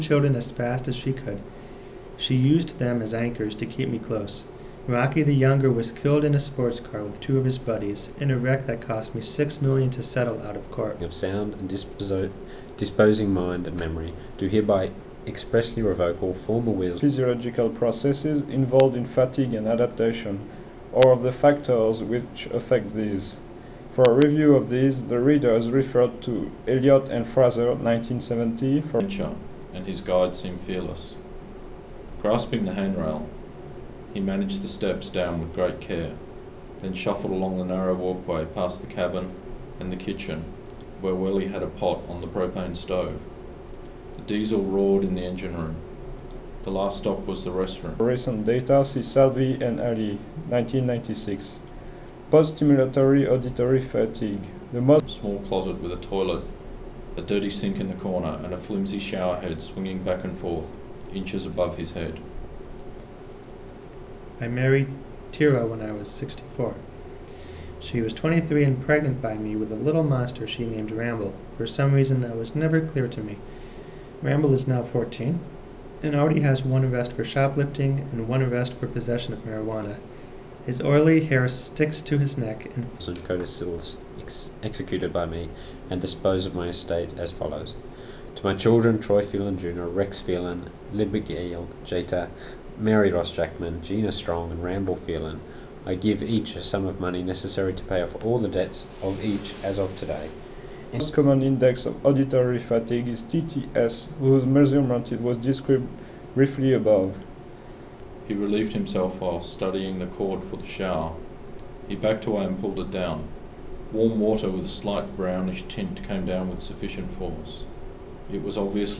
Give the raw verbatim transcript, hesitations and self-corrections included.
children as fast as she could. She used them as anchors to keep me close. Rocky the younger was killed in a sports car with two of his buddies in a wreck that cost me six million to settle out of court. Of sound and disposo- disposing mind and memory, do hereby expressly revoke all former wills, physiological processes involved in fatigue and adaptation, or of the factors which affect these. For a review of these, the reader is referred to Elliott and Fraser, nineteen seventy, for adventure, and his guide seemed fearless. Grasping the handrail, he managed the steps down with great care, then shuffled along the narrow walkway past the cabin and the kitchen, where Welly had a pot on the propane stove. The diesel roared in the engine room. The last stop was the restaurant. For recent data, see Salvi and Ali, nineteen ninety-six. Post-stimulatory auditory fatigue. The most small closet with a toilet, a dirty sink in the corner, and a flimsy shower head swinging back and forth, inches above his head. I married Tira when I was sixty-four. She was twenty-three and pregnant by me with a little monster she named Ramble, for some reason that was never clear to me. Ramble is now fourteen, and already has one arrest for shoplifting and one arrest for possession of marijuana. His oily hair sticks to his neck, and codicils ex- executed by me, and dispose of my estate as follows. To my children, Troy Phelan Junior, Rex Phelan, Libby Gale, Jeta, Mary Ross Jackman, Gina Strong, and Ramble Phelan, I give each a sum of money necessary to pay off all the debts of each as of today. The most common index of auditory fatigue is T T S, whose measurement it was described briefly above. He relieved himself while studying the cord for the shower. He backed away and pulled it down. Warm water with a slight brownish tint came down with sufficient force. It was obviously